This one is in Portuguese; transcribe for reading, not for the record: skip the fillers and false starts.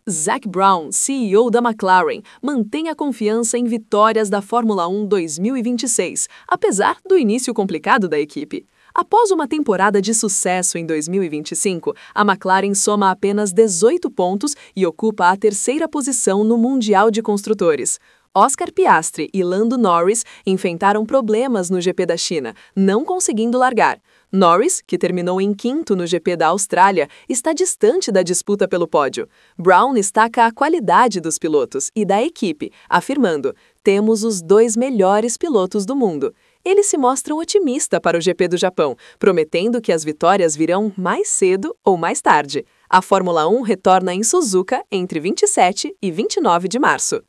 Zac Brown, CEO da McLaren, mantém a confiança em vitórias da Fórmula 1 2026, apesar do início complicado da equipe. Após uma temporada de sucesso em 2025, a McLaren soma apenas 18 pontos e ocupa a terceira posição no Mundial de Construtores. Oscar Piastri e Lando Norris enfrentaram problemas no GP da China, não conseguindo largar. Norris, que terminou em quinto no GP da Austrália, está distante da disputa pelo pódio. Brown destaca a qualidade dos pilotos e da equipe, afirmando: "Temos os dois melhores pilotos do mundo." Ele se mostra otimista para o GP do Japão, prometendo que as vitórias virão mais cedo ou mais tarde. A Fórmula 1 retorna em Suzuka entre 27 e 29 de março.